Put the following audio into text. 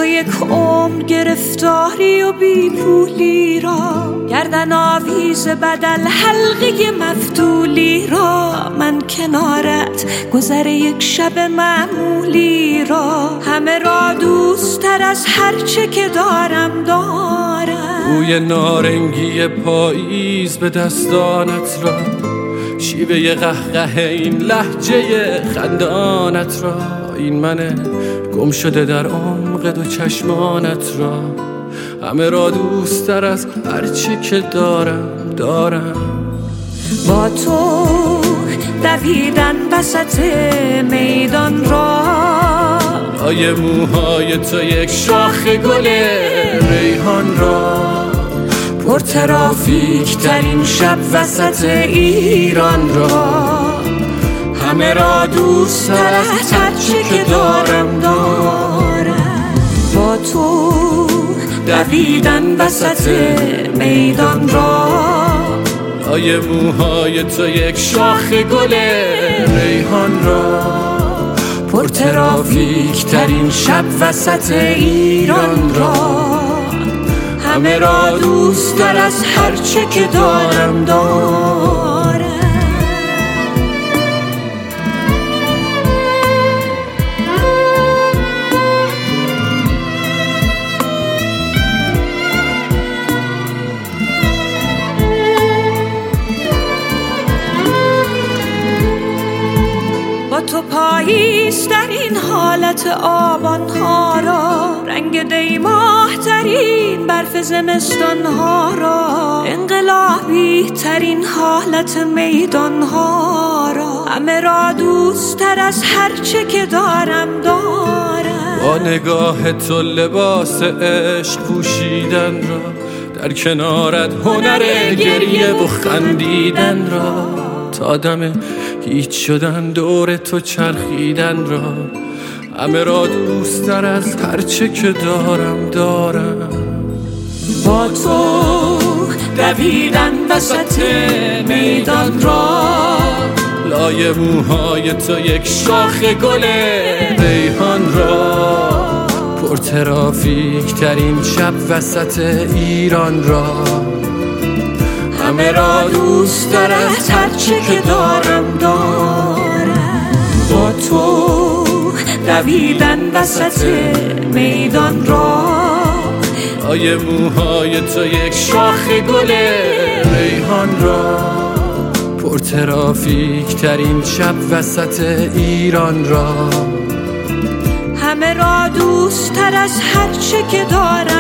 یک عمر گرفتاری و بی پولی را، گردن آویز بدل حلقه مفتولی را، من کنارت گذر یک شب معمولی را، همه را دوست تر از هرچه که دارم بوی نارنگی پاییز به دستانت را، شیوه قهقه این لهجه خندانت را، این من گم شده در عمق دو چشمانت را، همه را دوست تر از هرچی که دارم با تو دویدن وسط میدان را، آیه موهای تو یک شاخ گل ریحان را، پر ترافیک ترین شب وسط ایران را، همه را دوست تر از هرچی که دارم با تو دویدن وسط میدان را، آیه موهای تو یک شاخ گل ریحان را، پر ترافیک ترین شب وسط ایران را، همه را دوست تر از هرچه که دارم با تو پاییز در این حالت آبانها را، رنگ دیماه ترین برف زمستانها را، انقلابی ترین حالت میدانها را، همه را دوست تر از هرچه که دارم با نگاه تو لباس عشق پوشیدن را، در کنارت هنر گریه و خندیدن را، تا دم هیچ شدن دور تو چرخیدن را، همه را دوست تر از هرچه که دارم با تو دویدن وسط میدان را، لای موهای تو یک شاخ گل ریحان را، پر ترافیک ترین شب وسط ایران را، همه را دوست تر از هرچه که دارم با تو دویدن وسط میدان را، آیه موهای تو یک شاخ گل ریحان را، پر ترافیک ترین شب وسط ایران را، همه را دوست تر از هرچه که دارم